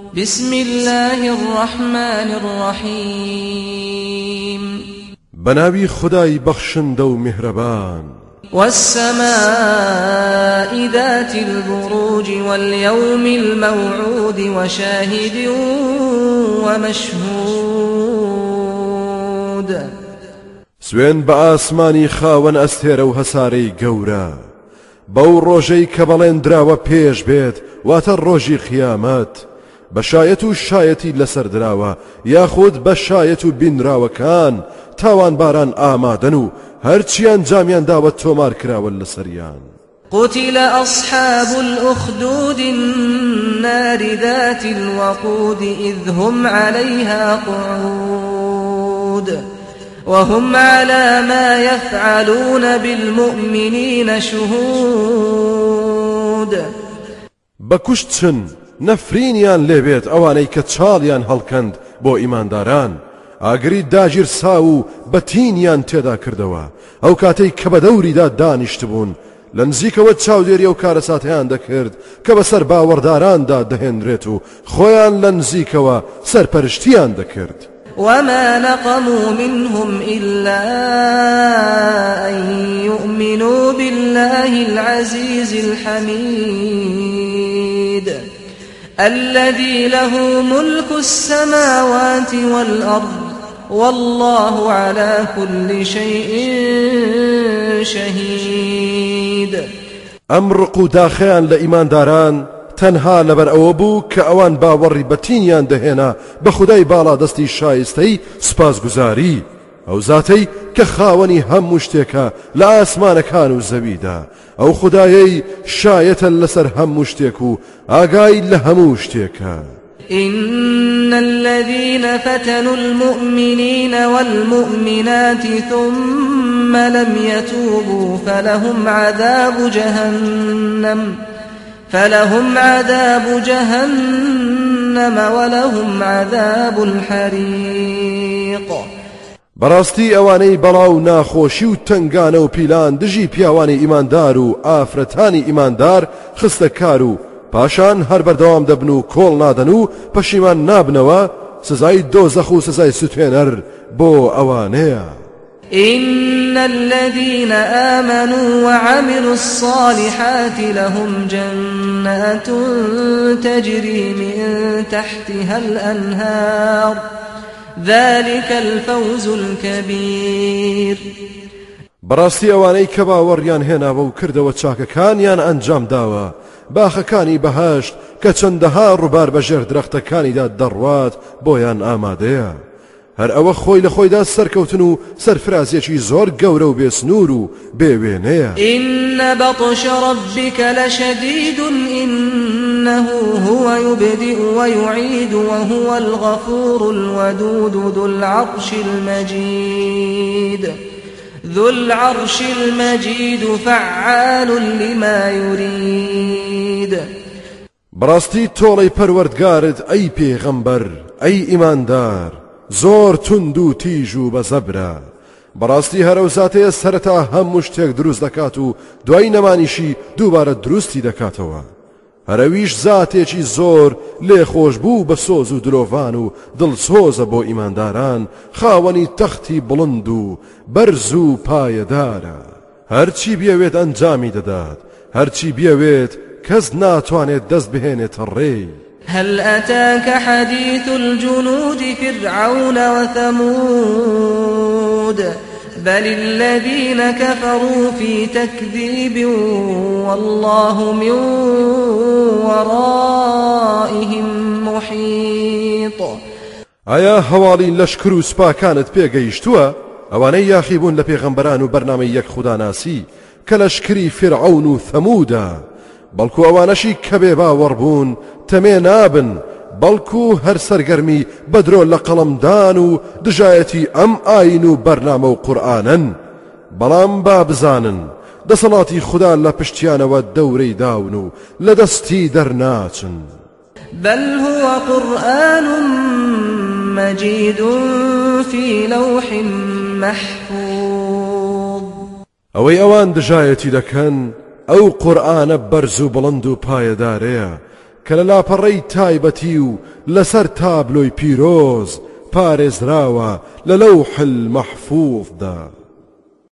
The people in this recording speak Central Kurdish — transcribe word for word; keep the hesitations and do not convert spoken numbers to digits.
بسم الله الرحمن الرحيم بناوي خداي بخشند و مهربان والسماء ذات البروج واليوم الموعود وشاهد ومشهود سوين بآسماني خاون أستير و هساري قورا بو روجي كبالين دراوة پیش بيت واتر روجي خيامات بشايت و شايتي لسر دراوة ياخد بشايت و بنراوة كان تاوان باران آمادنو هرچيان جاميان داوة تومار كراوة لسريان قتل أصحاب الأخدود النار ذات الوقود إذ هم عليها قعود وهم على ما يفعلون بالمؤمنين شهود بكشتشن نفرينيان لبيت اواني كتشاليان هلكند بو ايمان داران اگري داجر ساو بتينيان تيدا كردوا او كاتي كبدوري دا دانشتبون لنزيكوا تشاوديري او كارساتيان دا كرد كبسر باورداران دا دهنريتو خويان لنزيكوا سر پرشتيان دا كرد وما نقموا منهم إلا أن يؤمنوا بالله العزيز الحميد الذي له ملك السماوات والأرض والله على كل شيء شهيد أمرق داخيان لإيمان داران تنها لبر أوبو كأوان باوري بتينيان دهنا بخداي بالا دستي شايستي سپاس گزاري او ذاتي كخاوني هم مشتكا لا اسمان كانوا زبيدا او خدايي شايتا لسر هم مشتكو آقاي لهم مشتكا إن الذين فتنوا المؤمنين والمؤمنات ثم لم يتوبوا فلهم عذاب جهنم فلهم عذاب جهنم ولهم عذاب الحريق براستي اواني بلاو ناخوشي و تنگانه و پیلان دجی پیاوانی ایماندار و آفرتانی ایماندار خستکارو پاشان هر بردوام دبنو کول نادنو پشیمان نابنوا سزای دوزخ و سزای ستوینر بو اوانه إن الذين آمنوا وعملوا الصالحات لهم جنات تجري من تحتها الأنهار ذلك الفوز الكبير براستي اواني كبا وريان هنا و كردو چاككان يان انجام داوا باخكاني بهاشت كچندها ربار بجر درختكاني دا دروات بويان آماده هر او خوي لخوي دا سركوتن و سرفرازيشي زور گورو و بسنور و بيوينيا إن بطش ربك لشديد إنه هو يبدئ ويعيد وهو الغفور الودود ذو العرش المجيد ذو العرش المجيد فعال لما يريد براستي تولي پروردگارد اي پیغمبر اي ایماندار زور تندو تيجو بزبرا براستي هرو ذاتي سرتا هم مشتك دروز دكاتو دوای نمانيشي دوباره دروستی دكاتوا هرويش ذاتي چي زور لي خوشبو بسوز و دلوفان و دلسوز بو ایمانداران خاوني تختي بلندو برزو پايدارا هرچي بيويت انجامي دداد هرچي بيويت كز ناتوانيت دست بهينت الري هل أتاك حديث الجنود فرعون وثمود بل الذين كفروا في تكذيب والله من ورائهم محيط ايا هوالي لشكرو سپا كانت بيگيشتوا اواني ياخيبون لبيغمبران و برنامه يك خدا ناسي كلشكري فرعون و ثمودا بلكو اوانشي كبه باوربون تمي نابن بلكو هر سرگرمي بدرو لقلمدان دجايتي ام آينو برنامه و قرآنا بلام بابزانن دسلاتي خدا لپشتيان و دوري داونو لدستي درناچن بل هو قرآن مجيد في لوح محفوظ اوي اوان دجايتي دكن او قرآن برزو بلندو پايداريا کە لە لاپەڕەی تایبەتی و لەسەر تابلۆی پیرۆز پارێزراوە لە لەوح المەحفوظدا.